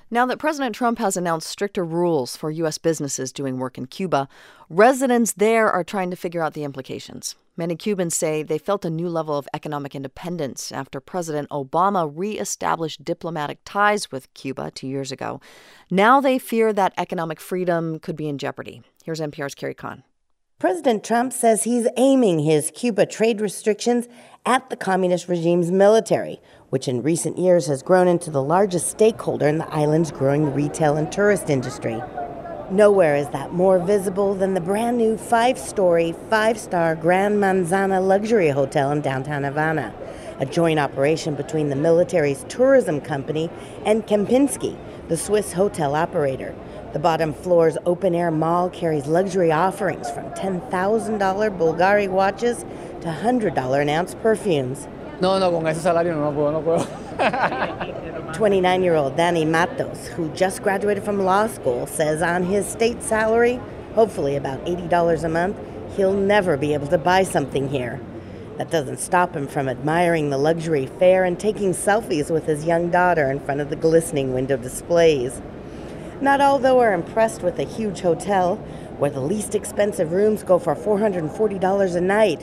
Now that President Trump has announced stricter rules for U.S. businesses doing work in Cuba, residents there are trying to figure out the implications. Many Cubans say they felt a new level of economic independence after President Obama reestablished diplomatic ties with Cuba 2 years ago. Now they fear that economic freedom could be in jeopardy. Here's NPR's Carrie Kahn. President Trump says he's aiming his Cuba trade restrictions at the communist regime's military, which in recent years has grown into the largest stakeholder in the island's growing retail and tourist industry. Nowhere is that more visible than the brand new 5-story, 5-star Grand Manzana luxury hotel in downtown Havana, a joint operation between the military's tourism company and Kempinski, the Swiss hotel operator. The bottom floor's open-air mall carries luxury offerings from $10,000 Bulgari watches to $100 an ounce perfumes. No, con ese salario no puedo. 29-year-old Danny Matos, who just graduated from law school, says on his state salary, hopefully about $80 a month, he'll never be able to buy something here. That doesn't stop him from admiring the luxury fare and taking selfies with his young daughter in front of the glistening window displays. Not all, though, are impressed with the huge hotel, where the least expensive rooms go for $440 a night,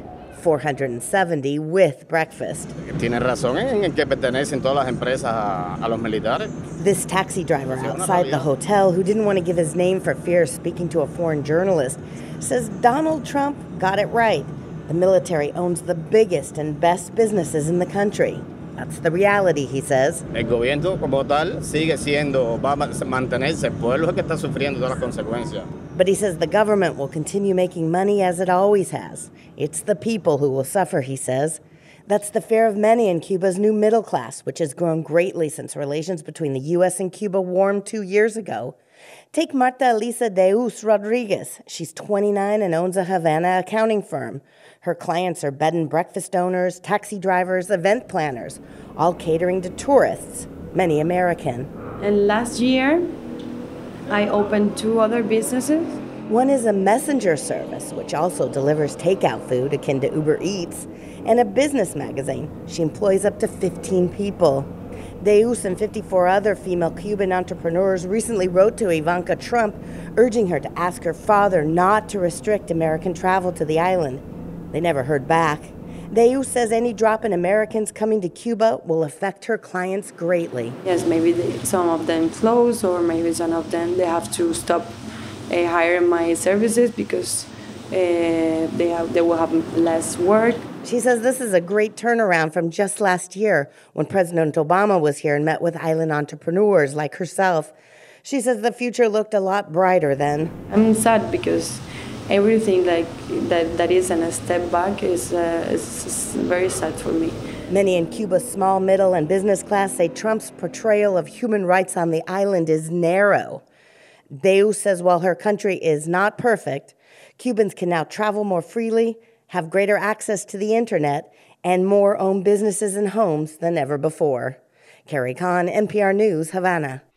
$470 with breakfast. Tiene razón en que pertenecen todas las empresas a los militares. This taxi driver outside the hotel, who didn't want to give his name for fear of speaking to a foreign journalist, says Donald Trump got it right. The military owns the biggest and best businesses in the country. That's the reality, he says. El gobierno como tal sigue siendo, va a mantenerse, el pueblo es el que está sufriendo todas las consecuencias. But he says the government will continue making money as it always has. It's the people who will suffer, he says. That's the fear of many in Cuba's new middle class, which has grown greatly since relations between the U.S. and Cuba warmed 2 years ago. Take Marta Elisa Deus Rodriguez. She's 29 and owns a Havana accounting firm. Her clients are bed and breakfast owners, taxi drivers, event planners, all catering to tourists, many American. And last year, I opened 2 other businesses. One is a messenger service, which also delivers takeout food akin to Uber Eats, and a business magazine. She employs up to 15 people. Deus and 54 other female Cuban entrepreneurs recently wrote to Ivanka Trump, urging her to ask her father not to restrict American travel to the island. They never heard back. Deus says any drop in Americans coming to Cuba will affect her clients greatly. Yes, maybe some of them close, or maybe some of them they have to stop hiring my services because they will have less work. She says this is a great turnaround from just last year when President Obama was here and met with island entrepreneurs like herself. She says the future looked a lot brighter then. I'm sad because everything like that is a step back is very sad for me. Many in Cuba's small, middle, and business class say Trump's portrayal of human rights on the island is narrow. Deus says while her country is not perfect, Cubans can now travel more freely, have greater access to the internet, and more own businesses and homes than ever before. Carrie Kahn, NPR News, Havana.